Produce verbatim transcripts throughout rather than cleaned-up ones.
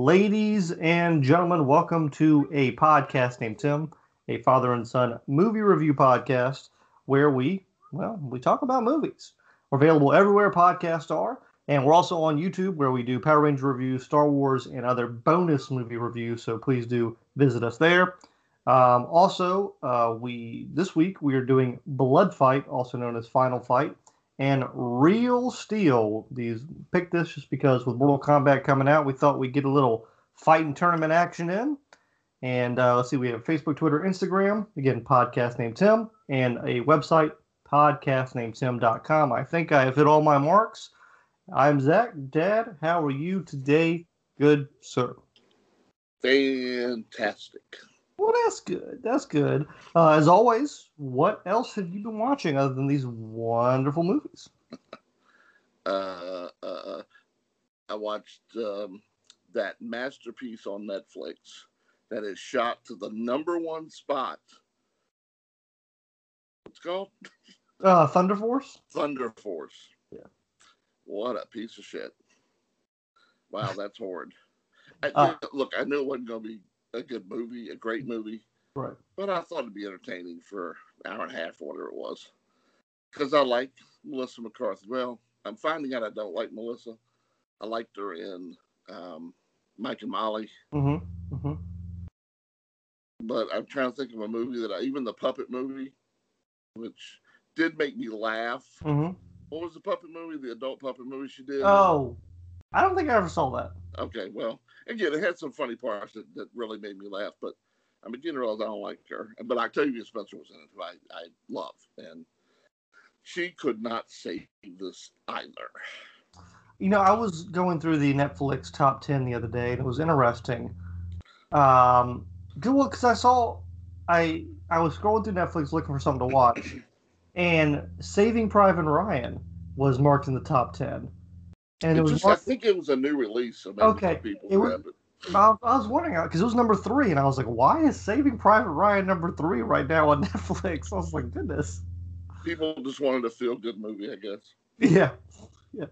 Ladies and gentlemen, welcome to a podcast named Tim, a father and son movie review podcast where we, well, we talk about movies. We're available everywhere podcasts are, and we're also on YouTube where we do Power Ranger reviews, Star Wars, and other bonus movie reviews, so please do visit us there. Um, also, uh, we this week we are doing Blood Fight, also known as Final Fight, and Real Steel. These picked this just because with Mortal Kombat coming out, we thought we'd get a little fighting tournament action in. And uh, let's see, we have Facebook, Twitter, Instagram. Again, podcast named Tim, and a website, podcast named tim dot com. I think I have hit all my marks. I'm Zach. Dad, how are you today? Good, sir. Fantastic. Well, that's good. That's good. Uh, as always, what else have you been watching other than these wonderful movies? uh, uh, I watched um, that masterpiece on Netflix that is shot to the number one spot. What's it called? Uh, Thunder Force? Thunder Force. Yeah. What a piece of shit. Wow, that's horrid. I, Uh, look, I knew it wasn't going to be a good movie, a great movie. Right. But I thought it'd be entertaining for an hour and a half or whatever it was. Because I like Melissa McCarthy. Well, I'm finding out I don't like Melissa. I liked her in um, Mike and Molly. Mm-hmm. Mm-hmm. But I'm trying to think of a movie that I, even the puppet movie, which did make me laugh. Mm-hmm. What was the puppet movie, the adult puppet movie she did? Oh, I don't think I ever saw that. Okay, well, again, it had some funny parts that, that really made me laugh, but I mean, in general, I don't like her. But Octavia Spencer was in it, who I, I love, and she could not save this either. You know, I was going through the Netflix top ten the other day, and it was interesting. Um, well, because I saw, I I was scrolling through Netflix looking for something to watch, and Saving Private Ryan was marked in the top ten. And it, it was just, marked, I think it was a new release, so maybe okay. people It was, grab it. I, I was wondering because it was number three, and I was like, "Why is Saving Private Ryan number three right now on Netflix?" I was like, "Goodness." People just wanted a feel-good movie, I guess. Yeah, yeah.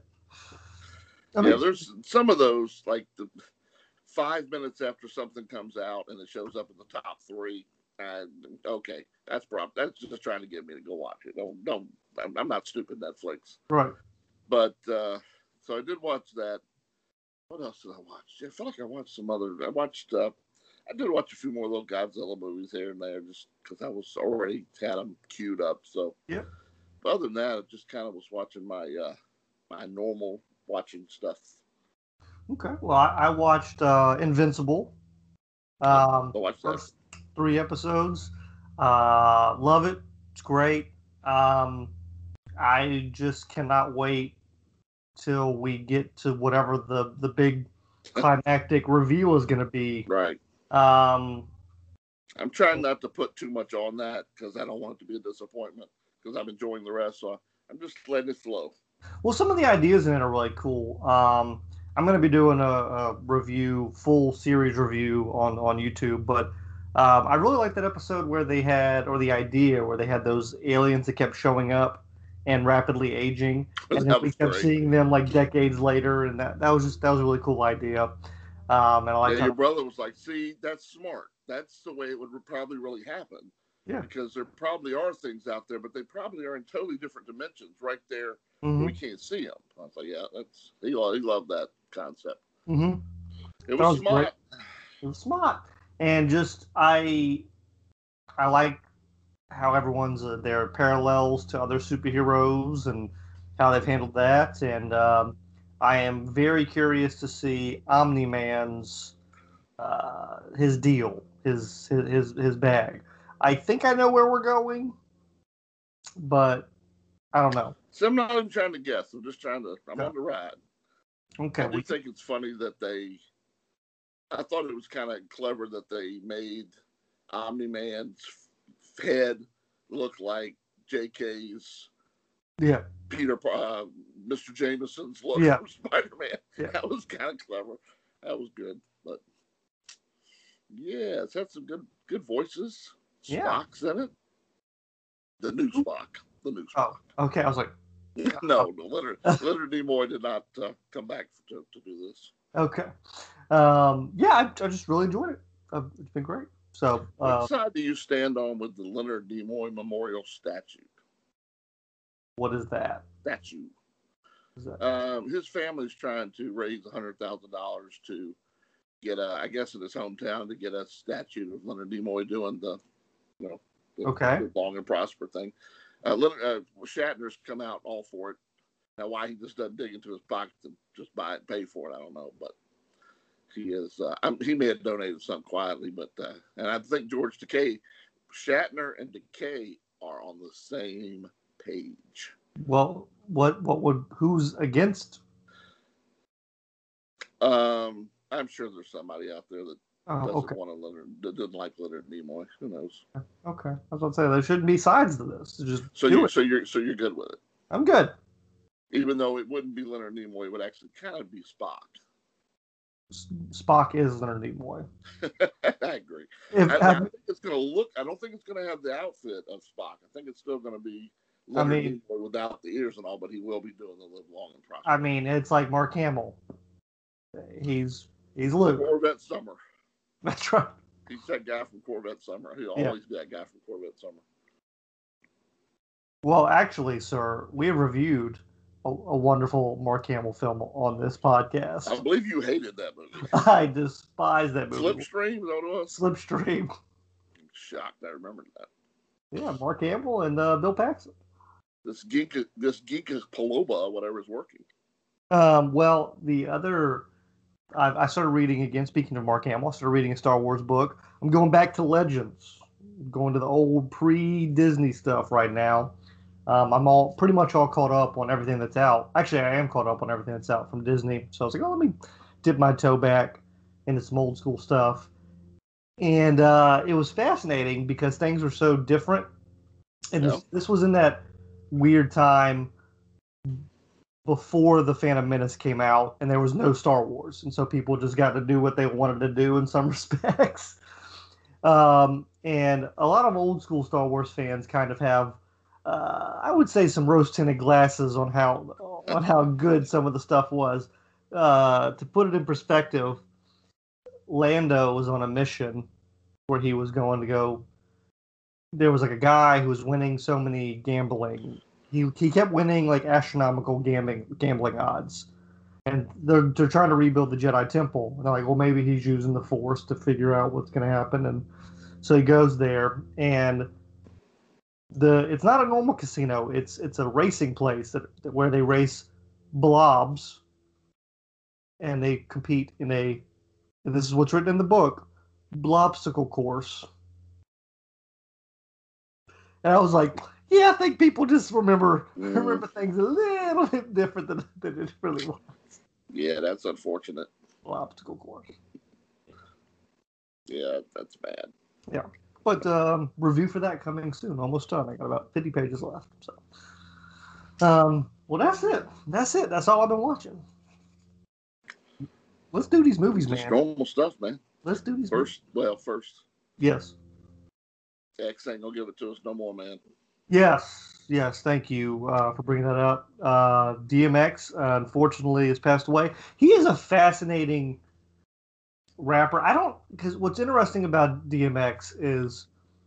I mean, yeah, there's some of those like the five minutes after something comes out and it shows up in the top three. And okay, that's prob that's just trying to get me to go watch it. Don't don't. I'm, I'm not stupid, Netflix. right. But uh, so I did watch that. What else did I watch? I feel like I watched some other. I watched. Uh, I did watch a few more little Godzilla movies here and there, just because I was already had them queued up. So Yeah. But other than that, I just kind of was watching my uh, my normal watching stuff. Okay. Well, I, I watched uh, Invincible. Um, I watched that. first three episodes. Uh, love it. It's great. Um, I just cannot wait till we get to whatever the the big climactic reveal is going to be. Right. Um, I'm trying not to put too much on that because I don't want it to be a disappointment because I'm enjoying the rest. So I'm just letting it flow. well, some of the ideas in it are really cool. Um, I'm going to be doing a, a review, full series review on, on YouTube, but um, I really like that episode where they had, or the idea where they had those aliens that kept showing up and rapidly aging, and then we kept great. seeing them like decades later, and that, that was just that was a really cool idea. Um, and I like yeah, how, your brother was like, "See, that's smart. That's the way it would probably really happen." Yeah. Because there probably are things out there, but they probably are in totally different dimensions, right there. mm-hmm. We can't see them. I was like, "Yeah, that's he. He loved that concept. Mm-hmm. It was, was smart. Great. It was smart, and just I, I like how everyone's uh, their parallels to other superheroes and how they've handled that, and um, I am very curious to see Omni-Man's uh, his deal, his his his his bag. I think I know where we're going, but I don't know. So I'm not even trying to guess. I'm just trying to. I'm Okay. on the ride. Okay. I do we... think it's funny that they. I thought it was kind of clever that they made Omni-Man's head look like J K's. Yeah. Peter, uh, Mister Jameson's look Yeah. for Spider-Man. Yeah. That was kind of clever. That was good, but yeah, it's had some good good voices. Yeah. Spock's in it. The new Spock. The new Spock. Oh, okay. I was like, no, no, Leonard, Leonard Nimoy did not uh, come back to, to do this. okay. um, yeah, I, I just really enjoyed it. Uh, it's been great. So, uh, Which side do you stand on with the Leonard Nimoy Memorial Statue? what is that? Statue. Is that? Um, his family's trying to raise a hundred thousand dollars to get a, I guess in his hometown, to get a statue of Leonard Nimoy doing the, you know, the, Okay. the long and prosper thing. Uh, Leonard, uh, Shatner's come out all for it. Now, why he just doesn't dig into his pocket to just buy it and pay for it, I don't know. But he is, uh, I'm, he may have donated something quietly, but, uh, and I think George Takei, Shatner and Takei are on the same page. Well, what what would who's against? Um, I'm sure there's somebody out there that Oh, doesn't okay. want to Leonard, that doesn't like Leonard Nimoy. Who knows? Okay. I was about to say there shouldn't be sides to this. Just So do you, it. so you're, so you're good with it, I'm good. even though it wouldn't be Leonard Nimoy, it would actually kind of be Spock. Spock is Leonard Nimoy. I agree. If, I, I have, think it's going to look. I don't think it's going to have the outfit of Spock. I think it's still going to be Leonard I mean, Nimoy without the ears and all, but he will be doing the live long and prosper. I mean, it's like Mark Hamill. He's he's Luke. Corvette Summer. That's right. He's that guy from Corvette Summer. He'll Yeah. always be that guy from Corvette Summer. Well, actually, sir, we have reviewed a, a wonderful Mark Hamill film on this podcast. I believe you hated that movie. I despise that movie. Slipstream, is that what it was? Slipstream. I'm shocked. I remembered that. Yeah, Mark Hamill and uh, Bill Paxton. This geek, this geek is Paloba, whatever is working. Um, well, the other, I, I started reading again. Speaking of Mark Hamill, I started reading a Star Wars book. I'm going back to Legends, I'm going to the old pre-Disney stuff right now. Um, I'm all pretty much all caught up on everything that's out. Actually, I am caught up on everything that's out from Disney. So I was like, oh, let me dip my toe back into some old school stuff. And uh, it was fascinating because things were so different. And Yeah. this, this was in that weird time before the Phantom Menace came out, and there was no Star Wars, and so people just got to do what they wanted to do in some respects. Um, and a lot of old school Star Wars fans kind of have, uh, I would say, some rose-tinted glasses on how on how good some of the stuff was. Uh, to put it in perspective, Lando was on a mission where he was going to go. There was like a guy who was winning so many gambling. He he kept winning like astronomical gambling gambling odds, and they're they're trying to rebuild the Jedi Temple. And they're like, well, maybe he's using the Force to figure out what's going to happen. And so he goes there, and the it's not a normal casino. It's it's a racing place that, that where they race blobs, and they compete in a. And this is what's written in the book, blobsticle course. And I was like, yeah, I think people just remember Mm. remember things a little bit different than, than it really was. Yeah, that's unfortunate. Obstacle course. Yeah, that's bad. Yeah. But um, review for that coming soon. Almost done. I got about fifty pages left. So, um, well, that's it. That's it. That's all I've been watching. Let's do these movies, Just man. normal stuff, man. Let's do these movies. First, well, first, Yes. X ain't gonna give it to us no more, man. Yes, yes, thank you uh, for bringing that up. Uh, D M X, uh, unfortunately, has passed away. He is a fascinating rapper. I don't, because what's interesting about D M X is,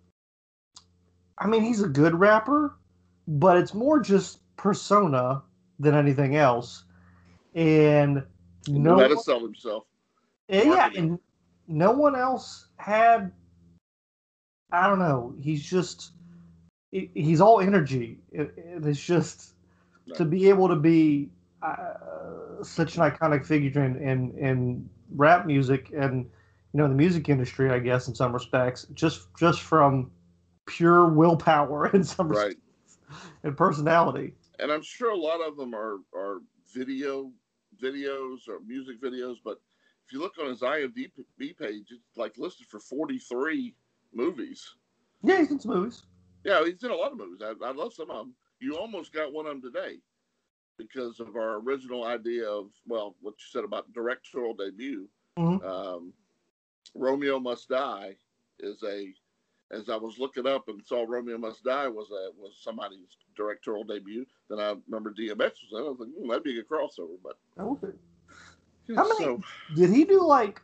I mean, he's a good rapper, but it's more just persona than anything else. And He no, knew how to one- sell himself. and yeah, marketing. and no one else had. I don't know. He's just. he- He's all energy. It, it- it's just to be able to be uh, such an iconic figure in, in in rap music and you know the music industry, I guess in some respects, just just from pure willpower in some Right. respects and personality. And I'm sure a lot of them are, are video videos or music videos, but if you look on his I M D B page, it's like listed for forty-three movies. Yeah, he's in some movies. Yeah, he's in a lot of movies. I, I love some of them. You almost got one of them today because of our original idea of, well, what you said about directorial debut. Mhm. Um, Romeo Must Die is a, as I was looking up and saw Romeo Must Die was a was somebody's directorial debut, then I remember D M X was in it. I was like, hmm, that'd be a good crossover. But Okay. you How know, many- so Did he do like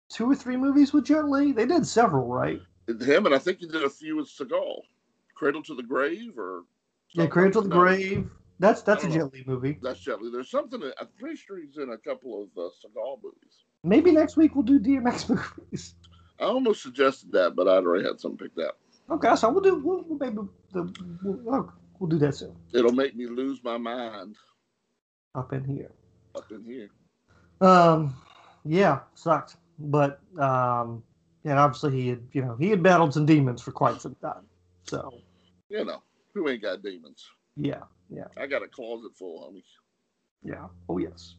two or three movies with Jet Li. They did several, right? Him, and I think he did a few with Seagal. Cradle to the Grave or Yeah, something Cradle like to that. the No, Grave. That's I that's a don't know. Jet Li movie. That's Jet Li. There's something. I'm pretty sure he's in a couple of uh, Seagal movies. Maybe next week we'll do D M X movies. I almost suggested that, but I'd already had something picked out. Okay, so we'll do. We'll, we'll maybe the, we'll, we'll do that soon. It'll make me lose my mind Up in here. up in here. Um, yeah, sucked. But um, and obviously he had, you know, he had battled some demons for quite some time. So, You know, who ain't got demons? yeah, yeah, I got a closet full, homie. yeah. Oh yes.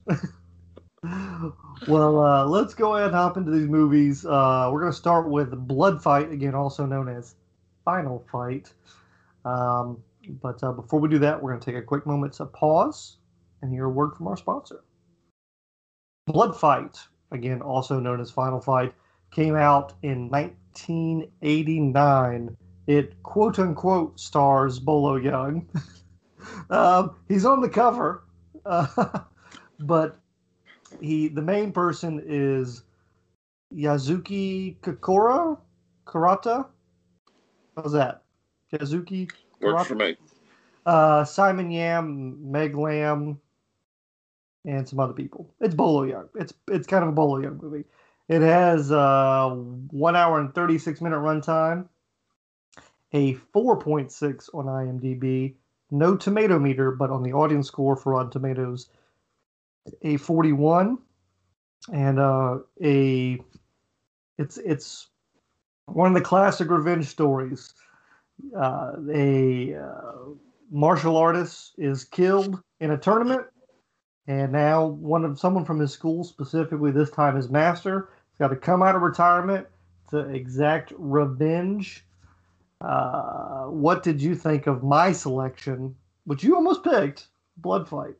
Well, uh, let's go ahead and hop into these movies. Uh, we're going to start with Blood Fight, again, also known as Final Fight. Um, but uh, before we do that, we're going to take a quick moment to pause and hear a word from our sponsor. Blood Fight, again, also known as Final Fight, came out in nineteen eighty-nine. It quote unquote stars Bolo Young. um, he's on the cover, uh, but he the main person is Yazuki Kokoro Karata. How's that? Yazuki Works for Karata. me. Uh, Simon Yam, Meg Lamb, and some other people. It's Bolo Young. It's it's kind of a Bolo Young movie. It has uh, one hour and thirty-six minute runtime, a four point six on IMDb, no tomato meter, but on the audience score for Rotten Tomatoes, a forty-one, and uh, a it's it's one of the classic revenge stories. Uh, a uh, martial artist is killed in a tournament, and now one of someone from his school, specifically this time his master, has got to come out of retirement to exact revenge. Uh, what did you think of my selection, which you almost picked, Blood Fight?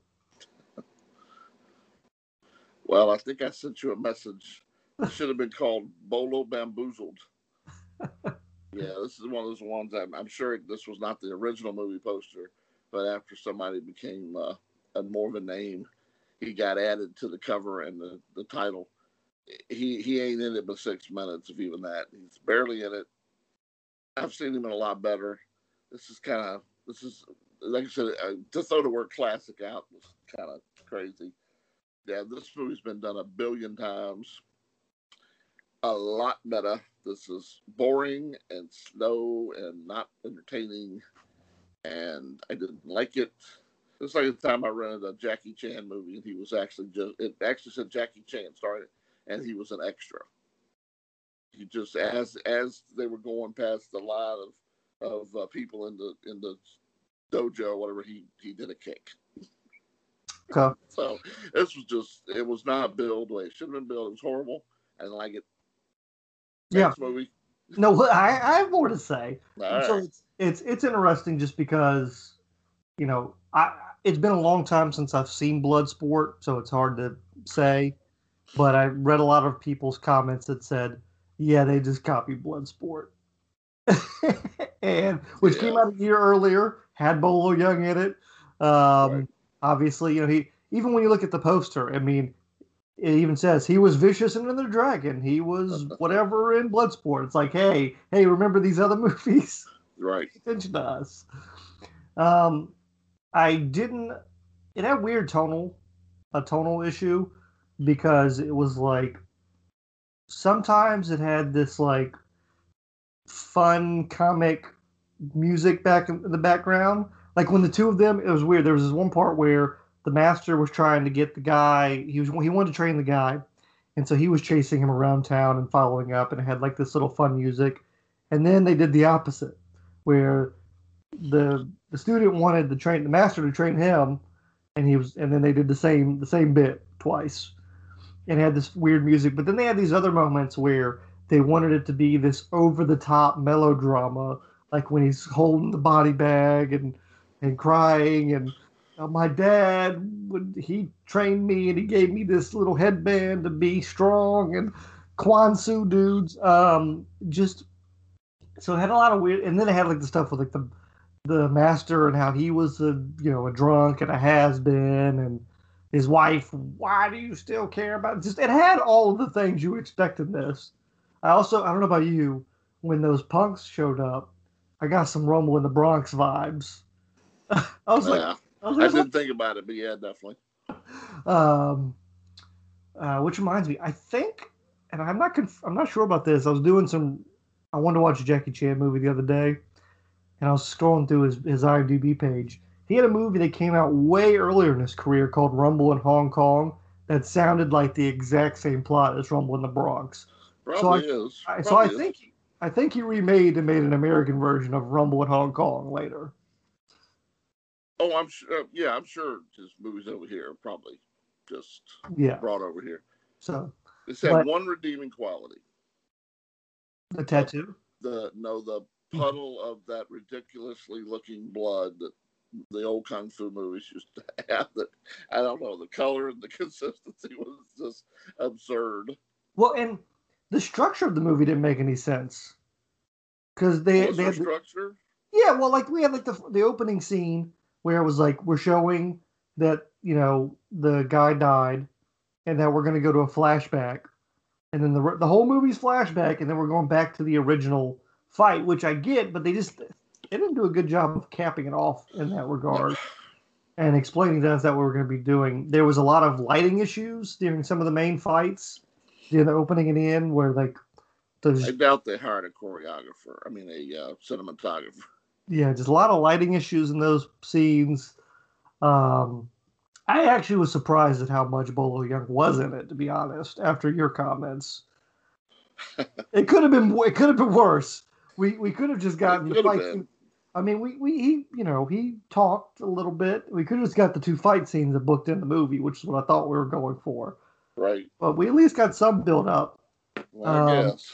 Well, I think I sent you a message. It should have been called Bolo Bamboozled. Yeah, this is one of those ones. I'm, I'm sure this was not the original movie poster, but after somebody became uh, a more of a name, he got added to the cover and the, the title. He he ain't in it but six minutes, if even that. He's barely in it. I've seen him in a lot better. This is kind of this is like I said, uh, to throw the word classic out was kind of crazy. Yeah, this movie's been done a billion times. A lot better. This is boring and slow and not entertaining, and I didn't like it. It's like the time I rented a Jackie Chan movie, and he was actually just, it actually said Jackie Chan started, and he was an extra. He just, as as they were going past the line of of uh, people in the in the dojo or whatever, he he did a kick. Okay. So this was just, it was not billed the way it should have been billed. It was horrible. I didn't like it. Next Yeah. movie. No, I, I have more to say. All so right. it's, it's it's interesting just because, you know, I it's been a long time since I've seen Bloodsport, so it's hard to say. But I read a lot of people's comments that said, "Yeah, they just copied Bloodsport," and which Yeah. came out a year earlier, had Bolo Young in it. Um, Right. Obviously, you know, he even when you look at the poster, I mean, it even says he was vicious in Another Dragon. He was whatever in Bloodsport. It's like, hey, hey, remember these other movies? Right. Pay attention to us. Um, I didn't. It had weird tonal, a tonal issue, because it was like sometimes it had this like fun comic music back in the background. Like when the two of them, it was weird. There was this one part where the master was trying to get the guy. He was he wanted to train the guy, and so he was chasing him around town and following up, and it had like this little fun music. And then they did the opposite, where the the student wanted the train the master to train him, and he was, and then they did the same the same bit twice, and had this weird music. But then they had these other moments where they wanted it to be this over the top melodrama, like when he's holding the body bag and and crying and uh, my dad would he trained me and he gave me this little headband to be strong and Kwansu dudes. Um, just so it had a lot of weird, and then it had like the stuff with like the the master and how he was a you know a drunk and a has been, and his wife, why do you still care about it? Just it had all of the things you expect in this. I also, I don't know about you, when those punks showed up, I got some Rumble in the Bronx vibes. I was like, Yeah, I was I like, didn't think about it, but yeah, definitely. um, uh, which reminds me, I think, and I'm not, conf- I'm not sure about this. I was doing some, I wanted to watch a Jackie Chan movie the other day, and I was scrolling through his his IMDb page. He had a movie that came out way earlier in his career called Rumble in Hong Kong that sounded like the exact same plot as Rumble in the Bronx. So I, Probably is. I so I Probably is. think I think he remade and made an American version of Rumble in Hong Kong later. Oh, I'm sure. Uh, yeah, I'm sure his movies over here are probably just Yeah. brought over here. So It's had but one redeeming quality. the tattoo. The no, the puddle of that ridiculously looking blood that the old kung fu movies used to have. That I don't know, the color and the consistency was just absurd. Well, and the structure of the movie didn't make any sense because they Was they there had the, structure? yeah, well, like we had like the the opening scene where it was like we're showing that you know the guy died, and that we're going to go to a flashback, and then the the whole movie's flashback, and then we're going back to the original fight, which I get, but they just they didn't do a good job of capping it off in that No. regard and explaining to us that what we're going to be doing. There was a lot of lighting issues during some of the main fights, during the opening and the end, where like those I doubt they hired a choreographer. I mean, a uh, cinematographer. yeah, just a lot of lighting issues in those scenes. Um, I actually was surprised at how much Bolo Young was in it, to be honest. After your comments, it could have been it could have been worse. We we could have just gotten It the could have fight been. scene. I mean, we we he you know he talked a little bit. We could have just got the two fight scenes that booked in the movie, which is what I thought we were going for. Right. But we at least got some build up. Well, I Um, guess.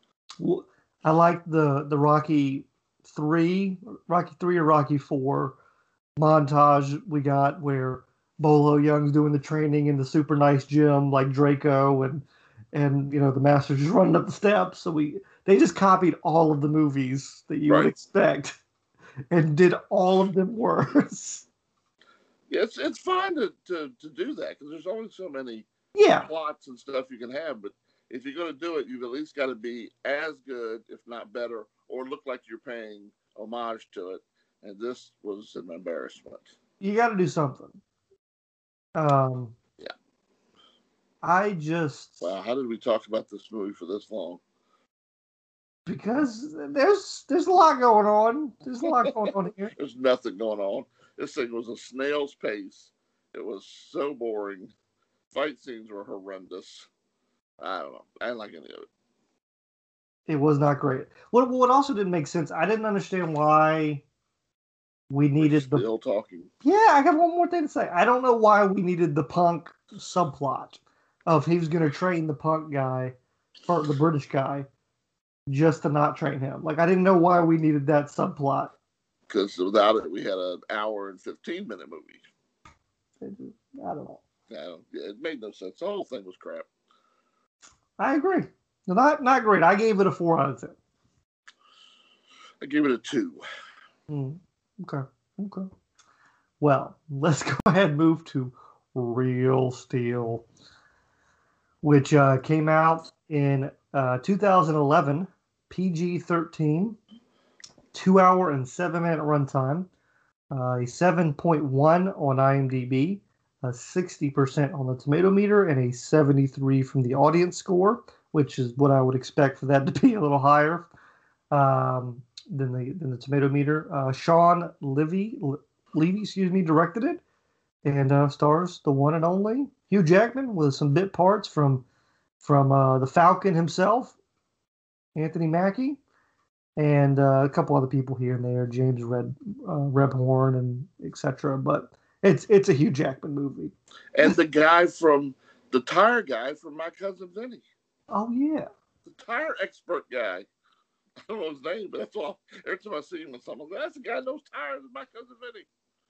I like the the Rocky three, Rocky three or Rocky four montage we got where Bolo Young's doing the training in the super nice gym like Draco and and you know the master's just running up the steps. So we they just copied all of the movies that you would Right. expect and did all of them worse. Yeah, it's it's fine to, to, to do that because there's only so many Yeah, plots and stuff you can have. But if you're going to do it, you've at least got to be as good, if not better, or look like you're paying homage to it. And this was an embarrassment. you got to do something. Um, Yeah. I just Wow, how did we talk about this movie for this long? because there's there's a lot going on. There's a lot going on here. There's nothing going on. This thing was a snail's pace. It was so boring. Fight scenes were horrendous. I don't know. I didn't like any of it. It was not great. What what also didn't make sense, I didn't understand why we We're needed the still talking. Yeah, I got one more thing to say. I don't know why we needed the punk subplot of he was going to train the punk guy for the British guy just to not train him. Like I didn't know why we needed that subplot. Because without it, we had an hour and fifteen minute movie. It, I don't know. I don't, it made no sense. The whole thing was crap. I agree. Not not great. I gave it a four out of ten. I gave it a two. Mm, okay. Okay. Well, let's go ahead and move to Real Steel, which uh, came out in uh, two thousand eleven, P G thirteen, two hour and seven minute runtime, uh, a seven point one on IMDb, a sixty percent on the tomato meter, and a seventy-three from the audience score, which is what I would expect for that to be a little higher um, than the than the tomato meter. Uh, Sean Levy, Levy, excuse me, directed it, and uh, stars the one and only Hugh Jackman with some bit parts from from uh, the Falcon himself, Anthony Mackie, and uh, a couple other people here and there, James Red uh, Rebhorn and et cetera. But it's it's a Hugh Jackman movie. And the guy from the tire guy from My Cousin Vinny. Oh yeah, The tire expert guy. I don't know his name, but that's all. Every time I see him with someone, that's the guy who knows tires. My Cousin Vinny.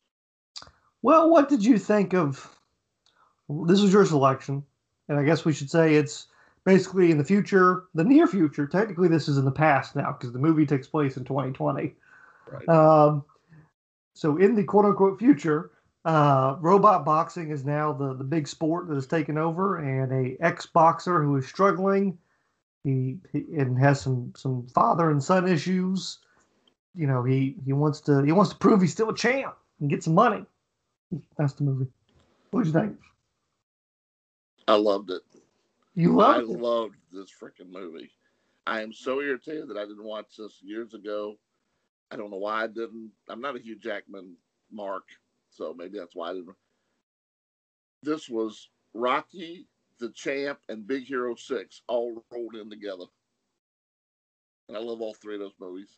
well, what did you think of? This was your selection, and I guess we should say it's basically in the future, the near future. Technically, this is in the past now because the movie takes place in twenty twenty. Right. Um, so in the quote unquote future, Uh, robot boxing is now the, the big sport that has taken over, and a ex-boxer who is struggling, he, he and has some some father and son issues. You know, he he wants to he wants to prove he's still a champ and get some money. That's the movie. What'd you think? I loved it. You I loved it. loved this freaking movie. I am so irritated that I didn't watch this years ago. I don't know why I didn't. I'm not a Hugh Jackman mark, so maybe that's why I didn't. This was Rocky, The Champ, and Big Hero six all rolled in together. And I love all three of those movies.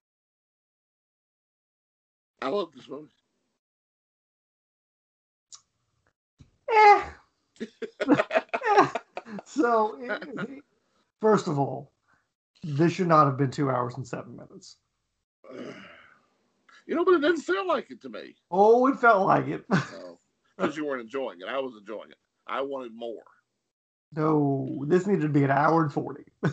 I love this movie. Eh. Eh. So, it, first of all, this should not have been two hours and seven minutes. You know, but it didn't feel like it to me. Oh, it felt like it. No, because you weren't enjoying it. I was enjoying it. I wanted more. No, this needed to be an hour and forty. I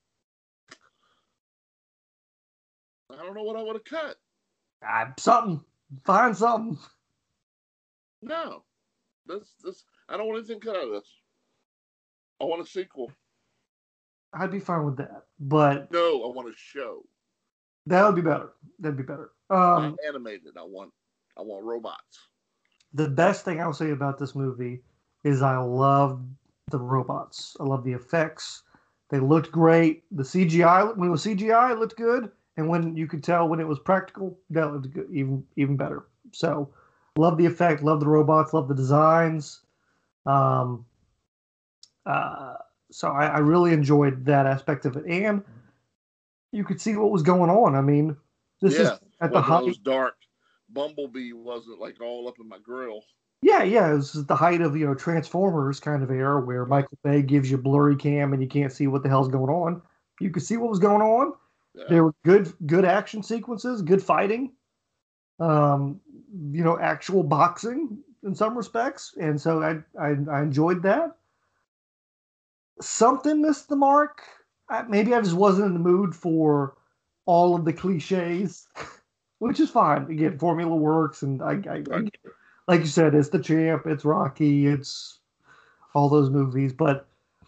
don't know what I would have cut. Ah, something. Find something. No, this this I don't want anything cut out of this. I want a sequel. I'd be fine with that, but No, I want a show. that would be better. That'd be better. Not Um, animated. I want I want robots. the best thing I'll say about this movie is I love the robots. I love the effects. They looked great. The C G I, when it was C G I, it looked good, and when you could tell when it was practical, that looked good, even even better. So, love the effect. Love the robots. Love the designs. Um, uh, so I, I really enjoyed that aspect of it, and you could see what was going on. I mean, this is Yeah, at the wasn't one of height. those dark. Bumblebee wasn't like all up in my grill. Yeah, yeah, it was the height of, you know, Transformers kind of era where Right. Michael Bay gives you blurry cam and you can't see what the hell's going on. You could see what was going on. Yeah. There were good good action sequences, good fighting, um, you know, actual boxing in some respects, and so I I, I enjoyed that. Something missed the mark. I, maybe I just wasn't in the mood for all of the cliches, which is fine. Again, formula works, and I, I, I Right. get it. Like you said, it's the champ, it's Rocky, it's all those movies, but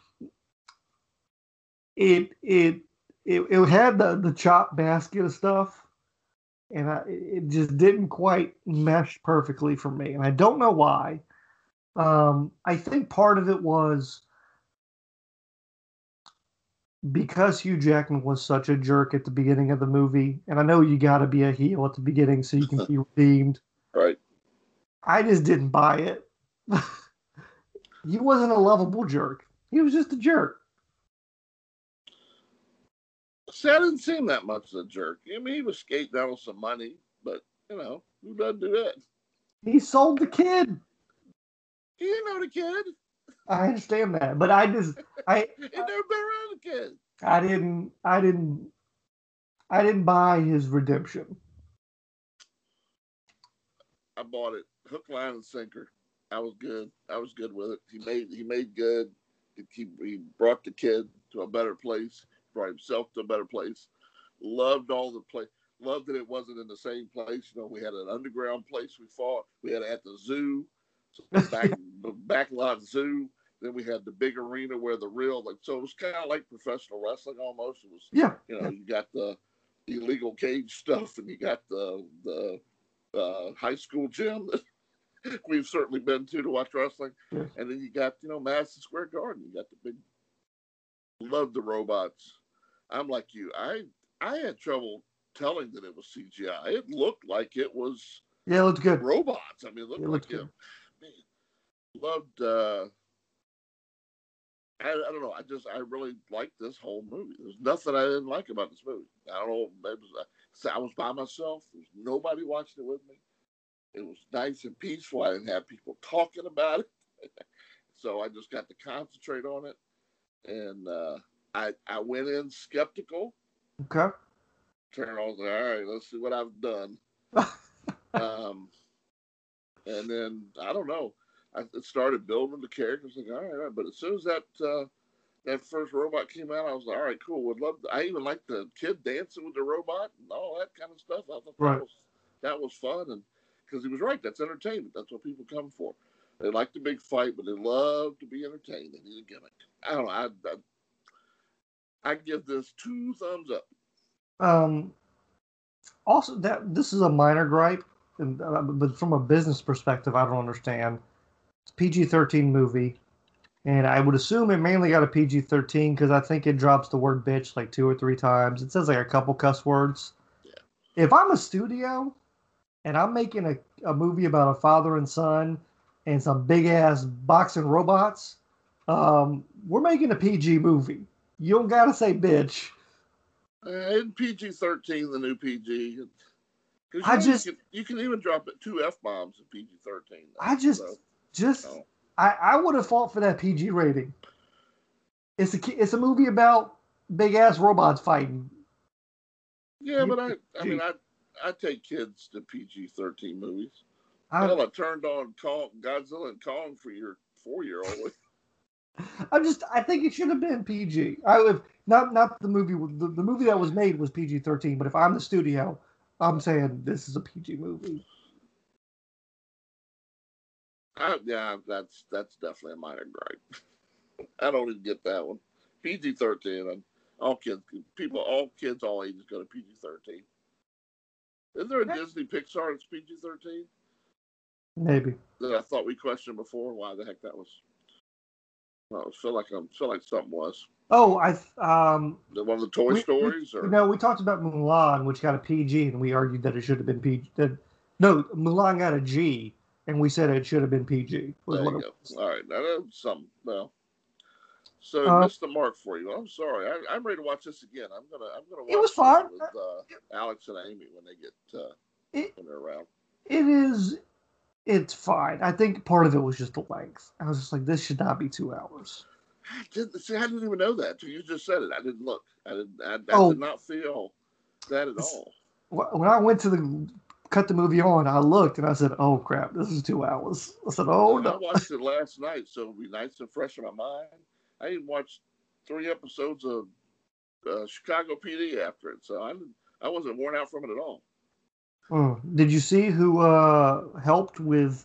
it it it, it had the the chop basket of stuff, and I, it just didn't quite mesh perfectly for me, and I don't know why. Um, I think part of it was because Hugh Jackman was such a jerk at the beginning of the movie, and I know you got to be a heel at the beginning so you can be redeemed. Right. I just didn't buy it. He wasn't a lovable jerk. He was just a jerk. See, I didn't seem that much of a jerk. I mean, he was skating down with some money, but you know, who doesn't do that? He sold the kid. He didn't know the kid. I understand that, but I just I He never been around the kid. I didn't I didn't I didn't buy his redemption. I bought it hook, line, and sinker. I was good. I was good with it. He made he made good. He, he brought the kid to a better place. Brought himself to a better place. Loved all the play. Loved that it wasn't in the same place. You know, we had an underground place we fought. We had it at the zoo, so back backlot zoo. Then we had the big arena where the real like. So it was kind of like professional wrestling almost. It was, Yeah, you know, you got the illegal cage stuff, and you got the the uh, high school gym that we've certainly been to to watch wrestling. yeah. And then you got, you know, Madison Square Garden. You got the big, love the robots. I'm like you. I I had trouble telling that it was C G I. It looked like it was Yeah, it looked good. robots. I mean, it looked It like looked it. good. Man, loved. Uh, I, I don't know. I just I really liked this whole movie. There's nothing I didn't like about this movie. I don't know. Maybe it was, I was by myself. There's nobody watching it with me. It was nice and peaceful. I didn't have people talking about it, so I just got to concentrate on it. And uh, I I went in skeptical. Okay. Turned on, like, all right, let's see what I've done. um, and then I don't know. I started building the characters. Like, all right, all right. But as soon as that uh, that first robot came out, I was like, all right, cool. Would love. To, I even liked the kid dancing with the robot and all that kind of stuff. I thought that Right. was that was fun. And because he was right. That's entertainment. That's what people come for. They like the big fight, but they love to be entertained. They need a gimmick. I don't know. I, I, I give this two thumbs up. Um. Also, that this is a minor gripe, and, uh, but from a business perspective, I don't understand. It's a P G thirteen movie, and I would assume it mainly got a P G thirteen because I think it drops the word bitch like two or three times. It says like a couple cuss words. Yeah. If I'm a studio and I'm making a, a movie about a father and son and some big ass boxing robots, um, we're making a P G movie. You don't gotta say bitch. Uh, in P G thirteen, the new P G. Because I you, just you, can, you can even drop it two F bombs in P G thirteen. I just, so, just, no. I, I would have fought for that P G rating. It's a, it's a movie about big ass robots fighting. Yeah, but I, I mean, I, I take kids to P G thirteen movies. I, Hell, I turned on Kong, Godzilla and Kong for your four year old. I'm just, I think it should have been P G. I would not, not the movie. The, the movie that was made was P G thirteen. But if I'm the studio, I'm saying this is a P G movie. I, yeah, that's that's definitely a minor gripe. I don't even get that one. P G thirteen. All kids, people, all kids, all ages go to P G thirteen. Isn't there a Disney Pixar that's P G thirteen? Maybe. That I thought we questioned before. Why the heck that was? Well, I feel like I feel like something was. Oh, I um. The one of the Toy we, Stories, we, or you know, we talked about Mulan, which got a P G, and we argued that it should have been P G. That, no, Mulan got a G, and we said it should have been P G. There you go. All right, now that's something. Well, so uh, missed the mark for you. I'm sorry. I, I'm ready to watch this again. I'm gonna I'm gonna watch it was fun. with uh, Alex and Amy when they get uh, it, when they're around. It is. It's fine. I think part of it was just the length. I was just like, this should not be two hours. I didn't see. I didn't even know that. You just said it. I didn't look. I didn't. I, I oh, did not feel that at all. When I went to the cut the movie on, I looked and I said, "Oh crap, this is two hours." I said, "Oh no." I watched it last night, so it'll be nice and fresh in my mind. I even watched three episodes of uh, Chicago P D after it, so I didn't, I wasn't worn out from it at all. Mm. Did you see who uh, helped with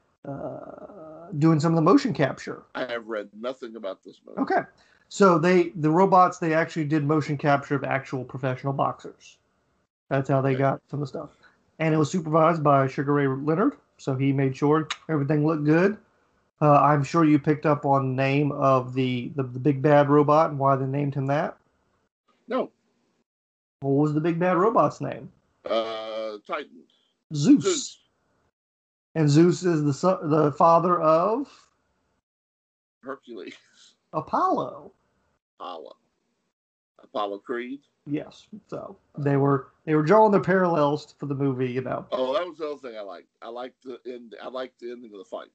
uh, doing some of the motion capture? I have read nothing about this movie. Okay, so they the robots they actually did motion capture of actual professional boxers. That's how they okay. got some of the stuff, and it was supervised by Sugar Ray Leonard. So he made sure everything looked good. Uh, I'm sure you picked up on the name of the, the the big bad robot and why they named him that. No. What was the big bad robot's name? Uh, Titan. Zeus. Zeus. And Zeus is the son, the father of Hercules. Apollo. Apollo. Apollo Creed. Yes. So they were they were drawing the parallels for the movie, you know. Oh, that was the other thing I liked. I liked the end. I liked the ending of the fight.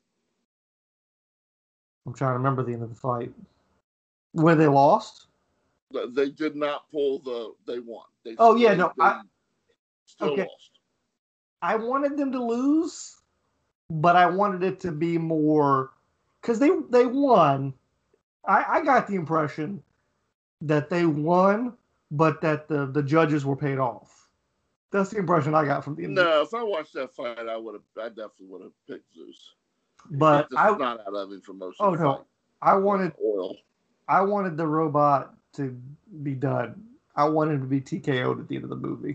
I'm trying to remember the end of the fight. Where they lost? They did not pull the. They won. They, oh yeah, they, no. They I, still okay. lost. I wanted them to lose, but I wanted it to be more because they they won. I, I got the impression that they won, but that the, the judges were paid off. That's the impression I got from the. No, if I watched that fight, I would have. I definitely would have picked Zeus. But I not out of information. Oh no, fight. I wanted oil. I wanted the robot to be done. I wanted him to be T K O'd at the end of the movie.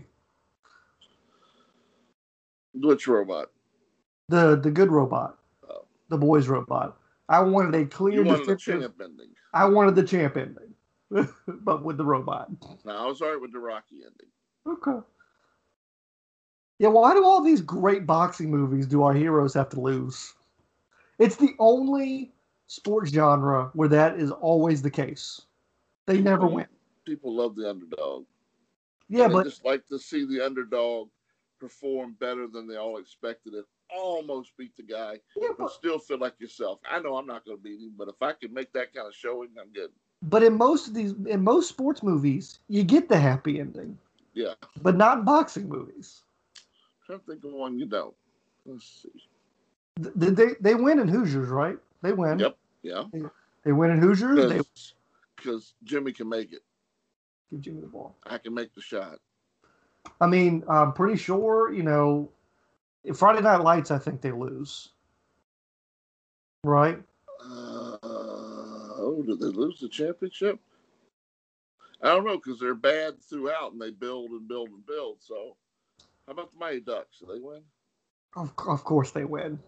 Which robot? The the good robot. Oh. The boys robot. I wanted a clear, you wanted definitive. The champ ending. I wanted the champ ending, but with the robot. No, I was alright with the Rocky ending. Okay. Yeah, why do all these great boxing movies do our heroes have to lose? It's the only sports genre where that is always the case. They people, never win. People love the underdog. Yeah, and but they just like to see the underdog perform better than they all expected it. Almost beat the guy, yeah, but, but still feel like yourself. I know I'm not going to beat him, but if I can make that kind of showing, I'm good. But in most of these, in most sports movies, you get the happy ending. Yeah. But not in boxing movies. I'm trying to think of one you don't. Let's see. They, they they win in Hoosiers, right? They win. Yep. Yeah. They, they win in Hoosiers. Because Jimmy can make it. Give Jimmy the ball. I can make the shot. I mean, I'm pretty sure, you know, Friday Night Lights, I think they lose. Right? Uh, oh, did they lose the championship? I don't know, because they're bad throughout and they build and build and build. So, how about the Mighty Ducks? Do they win? Of, of course they win.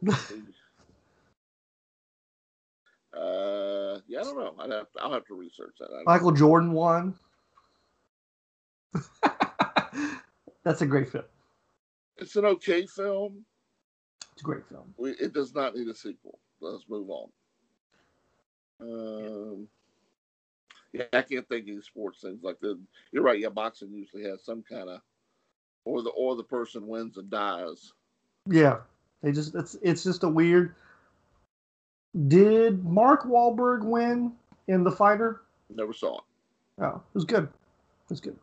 uh, yeah, I don't know. I'd have to, I'll have to research that. Michael Jordan won. That's a great film. It's an okay film. It's a great film. We, it does not need a sequel. Let's move on. Um, yeah, I can't think of any sports things like that. You're right. Yeah, boxing usually has some kind of, or the or the person wins and dies. Yeah, they just it's it's just a weird. Did Mark Wahlberg win in The Fighter? Never saw it. Oh, it was good. It was good.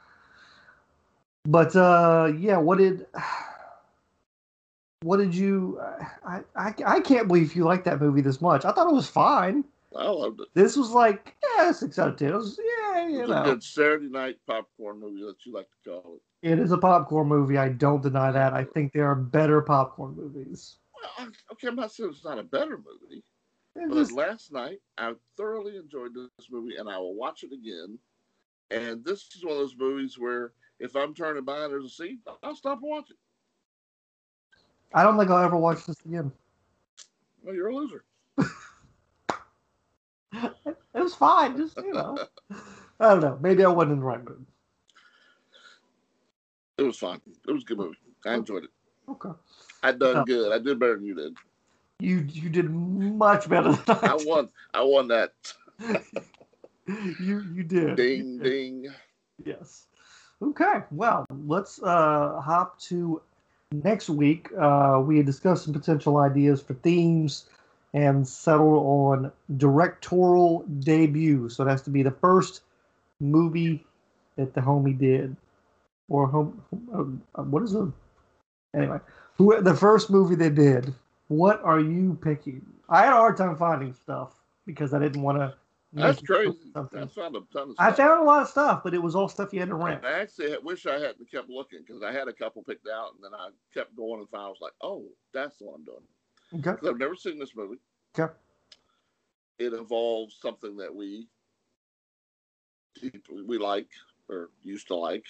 But uh, yeah, what did what did you? I, I I can't believe you liked that movie this much. I thought it was fine. I loved it. This was like yeah, six out of ten. It was yeah, you It was know. a good Saturday night popcorn movie that you like to call it. It is a popcorn movie. I don't deny that. I think there are better popcorn movies. Well, okay, I'm not saying it's not a better movie. It's But just- last night, I thoroughly enjoyed this movie, and I will watch it again. And this is one of those movies where if I'm turning by and there's a scene, I'll stop and watch it. I don't think I'll ever watch this again. Well, you're a loser. It was fine. Just you know, I don't know. Maybe I wasn't in the right mood. It was fun. It was a good movie. I enjoyed it. Okay. I done Oh. good. I did better than you did. You you did much better than I, I did. won. I won that. You you did. Ding You did. ding. Yes. Okay. Well, let's uh, hop to next week. Uh, we had discussed some potential ideas for themes and settled on directorial debut. So it has to be the first movie that the homie did, or home. Uh, what is it? Anyway, who the first movie they did? What are you picking? I had a hard time finding stuff because I didn't want to. That's crazy. Something. I found a ton of stuff. I found a lot of stuff, but it was all stuff you had to rent. And I actually wish I hadn't kept looking because I had a couple picked out, and then I kept going and found. I was like, "Oh, that's what I'm doing." Okay. Because I've never seen this movie. Okay. It involves something that we we like or used to like.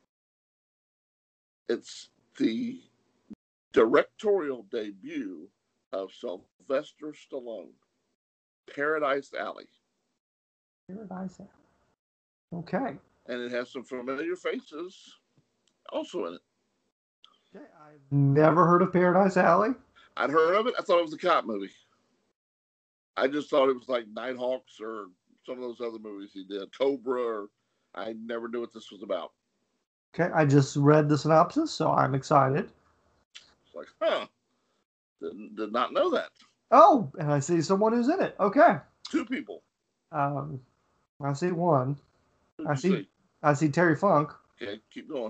It's the directorial debut of Sylvester Stallone, Paradise Alley. Paradise Alley. Okay. And it has some familiar faces also in it. Okay. I've never heard of Paradise Alley. I'd heard of it. I thought it was a cop movie. I just thought it was like Nighthawks or some of those other movies he did. Cobra. Or, I never knew what this was about. Okay. I just read the synopsis, so I'm excited. It's like, huh. Did, did not know that. Oh, and I see someone who's in it. Okay. Two people. Um, I see one. Who'd I you see. see? I see Terry Funk. Okay, keep going.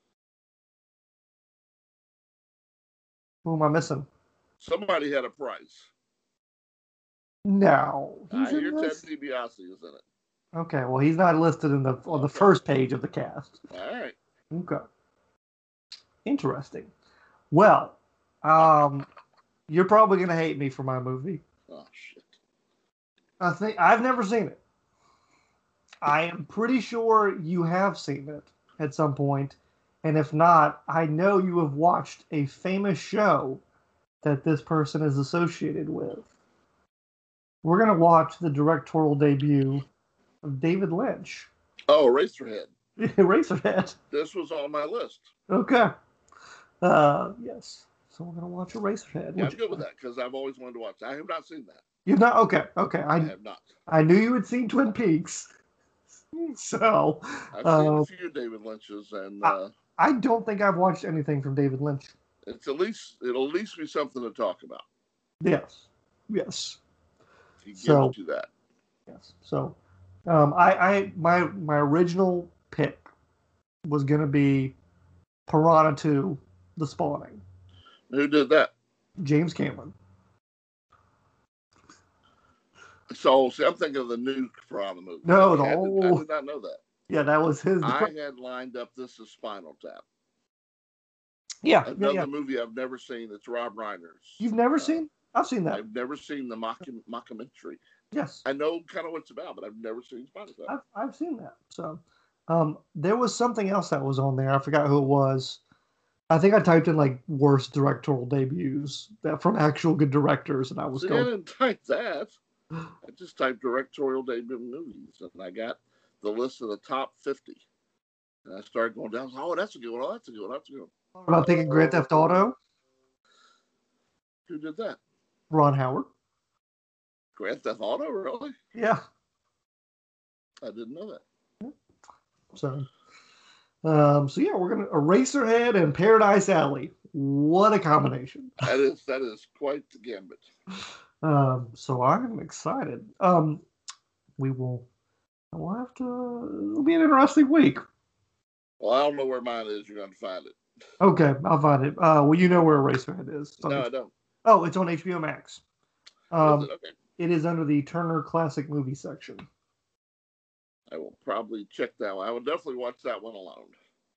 Who am I missing? Somebody had a price. No. I He's hear in Ted this? DiBiase is in it. Okay. Well, he's not listed in the on the Okay. first page of the cast. All right. Okay. Interesting. Well, um, you're probably gonna hate me for my movie. Oh shit. I think I've never seen it. I am pretty sure you have seen it at some point, and if not, I know you have watched a famous show that this person is associated with. We're gonna watch the directorial debut of David Lynch, Oh, Eraserhead. Eraserhead. This was on my list. Okay. Uh, yes. So we're gonna watch Eraserhead. Yeah, I'm which- good with that because I've always wanted to watch. I have not seen that. You've not okay. Okay. I I have not. I knew you had seen Twin Peaks, so I've seen uh, a few David Lynch's, and uh, I don't think I've watched anything from David Lynch. it's at least it'll at least be something to talk about. Yes. Yes. He gives So- you that. Yes. So, um, I, I, my, my original pick was gonna be Piranha two: The Spawning. Who did that? James Cameron. So, see, I'm thinking of the new Piranha movie. No, the I, had to- I old- did not know that. Yeah, that was his. I had lined up this as Spinal Tap. Yeah, yeah, Another yeah. movie I've never seen. It's Rob Reiner's. You've never Uh, seen? I've seen that. I've never seen the mock- mockumentary. Yes. I know kind of what it's about, but I've never seen Spider-Man. I've, I've seen that. So um, there was something else that was on there. I forgot who it was. I think I typed in like worst directorial debuts that from actual good directors, and I was See, going. I didn't type that. I just typed directorial debut movies, and I got the list of the top fifty. And I started going down. Oh, that's a good one. Oh, that's a good one. That's a good one. What about picking Grand Theft Auto? Who did that? Ron Howard. Grand Theft Auto, really? Yeah. I didn't know that. So, um, so yeah, we're gonna Eraserhead and Paradise Alley. What a combination! That is that is quite the gambit. Um, so I'm excited. Um, we will. We'll have to. It'll be an interesting week. Well, I don't know where mine is. You're going to find it. Okay, I'll find it. Uh, well, you know where Eraserhead is. No, I don't. Oh, it's on H B O Max. Um, is it? Okay. It is under the Turner Classic Movie section. I will probably check that one. I will definitely watch that one alone.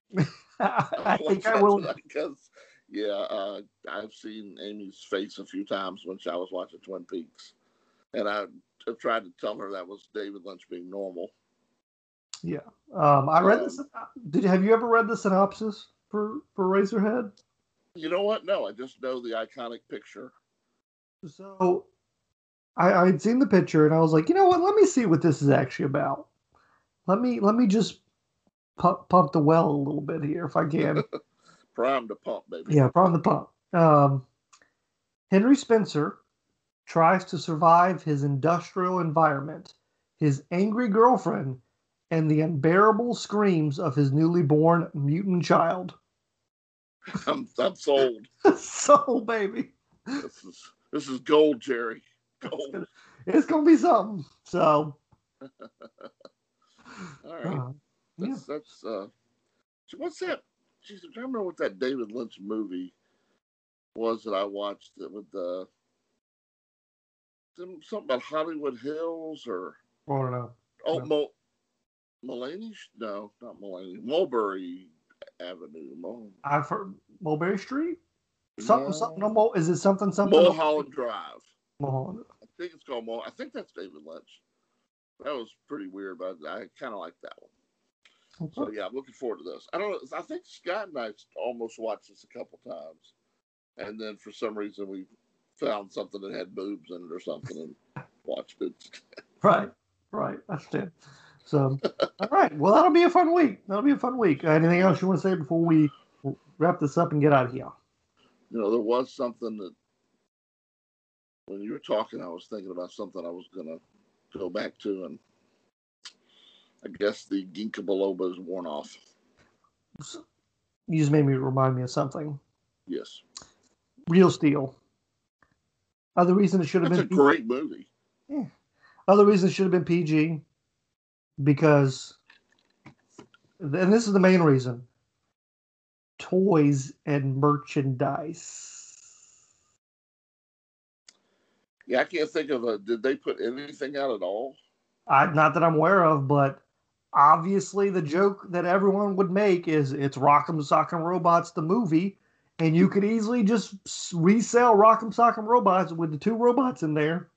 I think I will. Because, yeah, uh, I've seen Amy's face a few times when I was watching Twin Peaks. And I tried to tell her that was David Lynch being normal. Yeah. Um, I read um, this. Did Have you ever read the synopsis for, for Eraserhead? You know what? No, I just know the iconic picture. So I, I'd seen the picture and I was like, you know what? Let me see what this is actually about. Let me let me just pump, pump the well a little bit here if I can. Prime to pump, baby. Yeah, prime the pump. Um, Henry Spencer tries to survive his industrial environment, his angry girlfriend, and the unbearable screams of his newly born mutant child. I'm, I'm sold. Sold, baby. This is this is gold, Jerry. Gold. It's gonna be something. So, all right. uh, yeah. That's that's. Uh, what's that? Jeez, I'm trying to remember what that David Lynch movie was that I watched that with the uh, something about Hollywood Hills or I don't know. oh no. Mo, Mulaney? No, not Mulaney. Mulberry Avenue. Mul- I've heard Mulberry Street. Something, no. something. No, Mul- is it something, something? Mulholland Drive. Mulholland. I think it's called Mul. I think that's David Lynch. That was pretty weird, but I kind of like that one. So yeah, I'm looking forward to this. I don't know. I think Scott and I almost watched this a couple times, and then for some reason we found something that had boobs in it or something and watched it. Right, right. That's it. So, all right. Well, that'll be a fun week. That'll be a fun week. Anything else you want to say before we wrap this up and get out of here? You know, there was something that when you were talking, I was thinking about something I was gonna go back to, and I guess the ginkgo biloba is worn off. You just made me remind me of something. Yes. Real Steel. Other reason it should have That's been a great movie. Yeah. Other reason it should have been P G because, and this is the main reason, toys and merchandise. Yeah, I can't think of a. Did they put anything out at all? I, not that I'm aware of, but obviously the joke that everyone would make is it's Rock'em Sock'em Robots the movie, and you could easily just resell Rock'em Sock'em Robots with the two robots in there.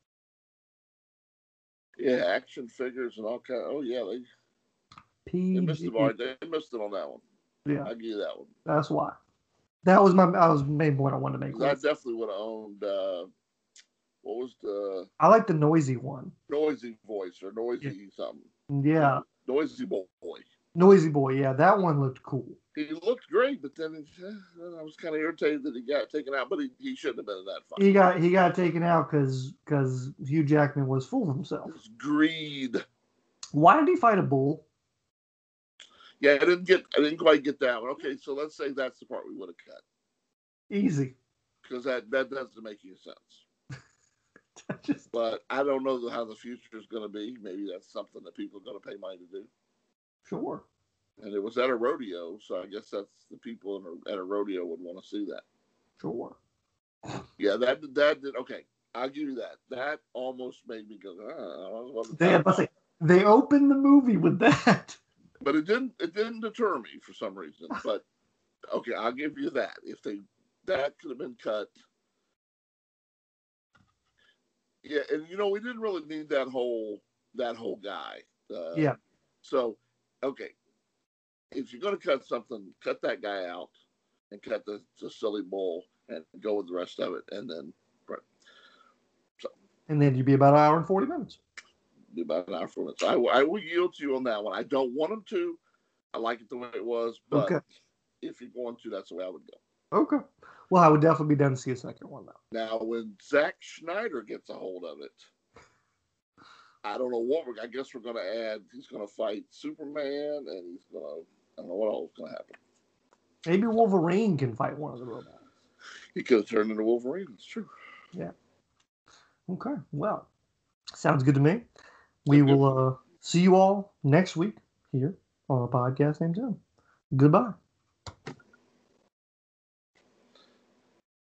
Yeah, action figures and all kind. Of, oh yeah, they P G. they missed them. All right. They missed them on that one. Yeah, I give you that one. that's why. That was my that was the main point I wanted to make. I definitely would have owned. Uh, what was the? I like the noisy one. Noisy voice or noisy yeah. something. Yeah. Noisy boy. Noisy boy. Yeah, that one looked cool. He looked great, but then uh, I was kind of irritated that he got taken out. But he, he shouldn't have been in that fight. He got he got taken out because because Hugh Jackman was full of himself. It's greed. Why did he fight a bull? Yeah, I didn't get. I didn't quite get that one. Okay, so let's say that's the part we would have cut. Easy. Because that that doesn't make any sense. Just... But I don't know how the future is going to be. Maybe that's something that people are going to pay money to do. Sure. And it was at a rodeo, so I guess that's the people in a, at a rodeo would want to see that. Sure. Yeah, that that did. Okay, I'll give you that. That almost made me go. Ah, they, say, they opened the movie with that, but it didn't. It didn't deter me for some reason. But Okay, I'll give you that. If they that could have been cut. Yeah, and you know we didn't really need that whole that whole guy. Uh, Yeah. So, okay, if you're going to cut something, cut that guy out and cut the, the silly bull and go with the rest of it, and then right. So, And then you'd be about an hour and forty minutes. Be about an hour for minutes. I, I will yield to you on that one. I don't want them to. I like it the way it was, but Okay. if you're going to, that's the way I would go. Okay. Well, I would definitely be down to see a second one now. Now, when Zack Snyder gets a hold of it, I don't know what we're. I guess we're going to add. He's going to fight Superman, and he's going to. I don't know what else is going to happen. Maybe Wolverine can fight one of the robots. He could have turned into Wolverine. It's true. Yeah. Okay. Well, sounds good to me. We will uh, see you all next week here on a podcast named Tim. Goodbye.